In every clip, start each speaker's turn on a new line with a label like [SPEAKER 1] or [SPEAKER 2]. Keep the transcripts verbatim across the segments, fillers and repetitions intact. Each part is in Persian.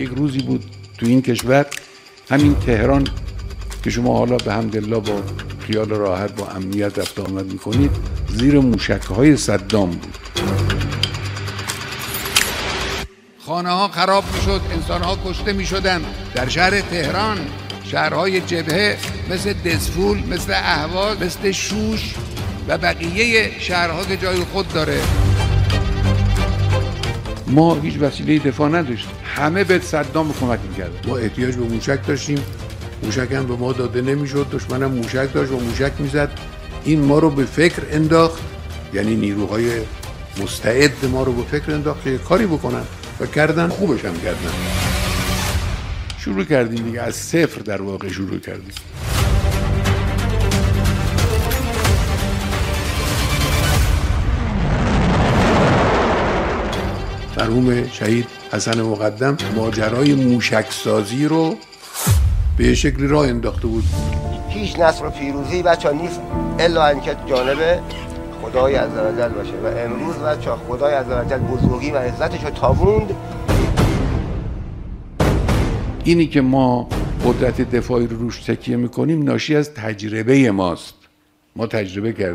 [SPEAKER 1] یک روزی بود تو این کشور، همین تهران که شما حالا به حمدالله با خیال راحت با امنیت رفت آمد میکنید، زیر موشک‌های صدام بود. خانه ها خراب میشد، انسان ها کشته میشدن. در شهر تهران، شهرهای جبهه مثل دسفول، مثل اهواز، مثل شوش و بقیه شهرها که جای خود داره. ما هیچ وسیله دفاع نداشتیم، همه به صدام کمک میکرد. ما احتیاج به موشک داشتیم، موشک هم به ما داده نمیشد، دشمنم موشک داشت و موشک میزد. این ما رو به فکر انداخت، یعنی نیروهای مستعد ما رو به فکر انداخت که کاری بکنن و کردن، خوبش هم کردن. شروع کردیم دیگه، از صفر در واقع شروع کردیم. مرحوم شهید حسن مقدم ماجرای موشک سازی رو به شکلی راه انداخته بود.
[SPEAKER 2] هیچ نصر و پیروزی بچه نیست الا اینکه جانب خدای عزوجل باشه و امروز بچه خدای عزوجل بزرگی و عزتش رو تابوند.
[SPEAKER 1] اینی که ما قدرت دفاعی رو روش تکیه میکنیم ناشی از تجربه ماست. ما تجربه کردیم.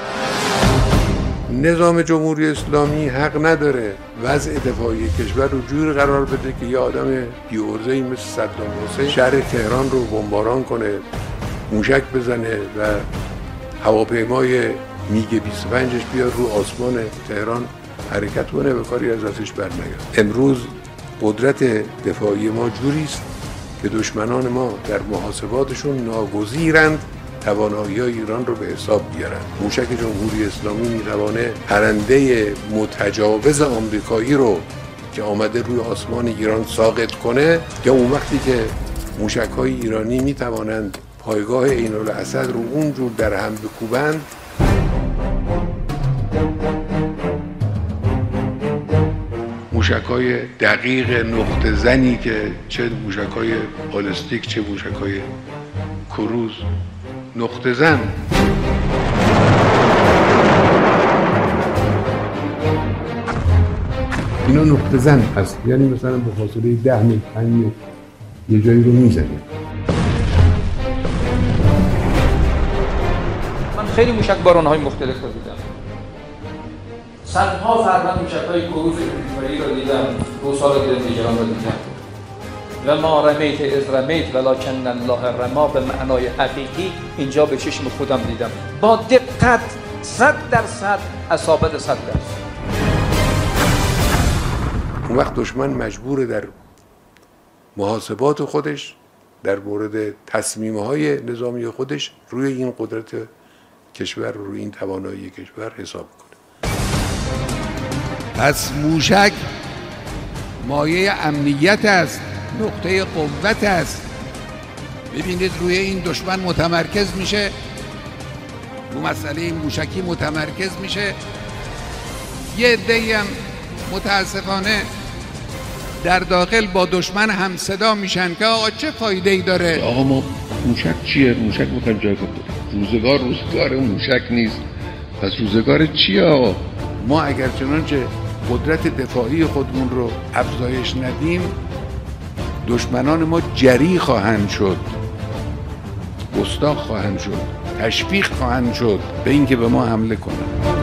[SPEAKER 1] نظام جمهوری اسلامی حق نداره وضع دفاعی کشور رو جور قرار بده که یه آدم بی‌عرضه‌ای مثل صدام حسین شهر تهران رو بمباران کنه، موشک بزنه و هواپیمای میگ بیست و پنجش بیاد رو آسمان تهران حرکت کنه و کاری از ازش برنگرده. امروز قدرت دفاعی ما جوری است که دشمنان ما در محاسباتشون ناگزیرند توانایی‌های ایران رو به حساب بیارن. موشک جمهوری اسلامی میتوانه پرنده متجاوز آمریکایی رو که آمده روی آسمان ایران ساقط کنه، یا اون وقتی که موشک‌های ایرانی میتوانند پایگاه عین الاسد رو اونجور در هم بکوبند. موشک‌های دقیق نقطه زنی که چه موشک‌های بالستیک چه موشک‌های کروز نقطه زن. اینا نقطه زن هست، یعنی مثلا به فاصله ده متر پنج متر یه جایی رو میزنه.
[SPEAKER 3] من خیلی موشک باران‌های مختلف رو دیدم. صدها فرمان موشک‌های کروز کریزمایی رو دیدم. دو سال دیدم دیگران رو دیدم. و ما رمیت از رمیت ولکن الله رما به معنای حقیقی اینجا به چشم خودم دیدم، با دقت صد درصد، اصابت صد درصد.
[SPEAKER 1] اون وقت دشمن مجبور در محاسبات خودش در مورد تصمیم‌های نظامی خودش روی این قدرت کشور، روی این توانایی کشور حساب کنه. پس موشک مایه امنیت است، نقطه قوت است. ببینید روی این دشمن متمرکز میشه، رو مسئله موشکی متمرکز میشه. یه عده‌ای هم متاسفانه در داخل با دشمن هم صدا میشن که آقا چه فایده ای داره؟
[SPEAKER 4] آقا ما موشک چیه؟ موشک میخوایم جای خود بدیم. روزگار روزگار موشک نیست. پس روزگار چیه آقا؟
[SPEAKER 1] ما اگر چنانچه قدرت دفاعی خودمون رو افزایش ندیم، دشمنان ما جری خواهند شد، گستاخ خواهند شد، تشویق خواهند شد به اینکه به ما حمله کنند.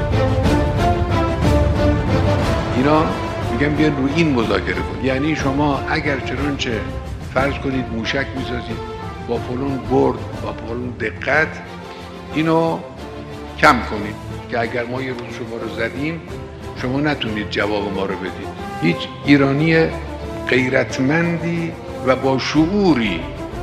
[SPEAKER 1] اینا میگن بیان رو این مذاکره کن. یعنی شما اگر چنانچه فرض کنید موشک میسازید با فلان برد، با فلان دقت، اینو کم کنید که اگر ما یه روز شما رو زدیم شما نتونید جواب ما رو بدید. هیچ ایرانی غیرتمندی و با شعوری،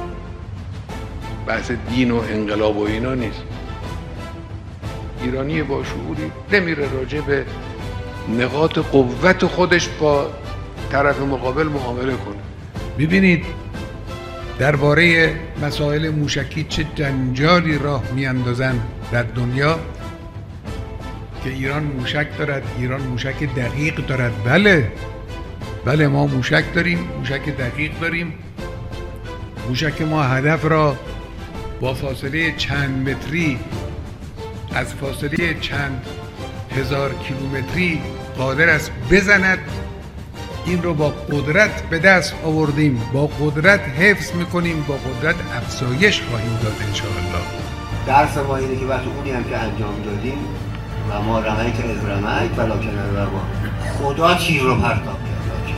[SPEAKER 1] بحث دین و انقلاب و اینا نیست، ایرانی با شعوری نمیره راجع به نقاط قوت خودش با طرف مقابل معامله کنه. ببینید درباره مسائل موشکی چه جنجالی راه میاندازن در دنیا که ایران موشک دارد، ایران موشک دقیق دارد. بله بله ما موشک داریم، موشک دقیق داریم. موشک ما هدف را با فاصله چند متری، از فاصله چند هزار کیلومتری قادر است بزند.
[SPEAKER 5] این رو با قدرت به دست آوردیم، با قدرت حفظ میکنیم، با قدرت افزایش خواهیم داد انشاءالله.
[SPEAKER 2] درس ما اینه که وقتی اونی هم که انجام دادیم و ما رمیت از رمیت ولکن الرما، خدا تیر رو پرتاب کرد.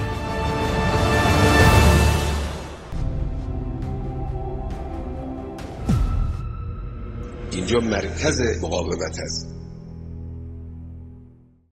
[SPEAKER 4] اینجا مرکز مقاومت است.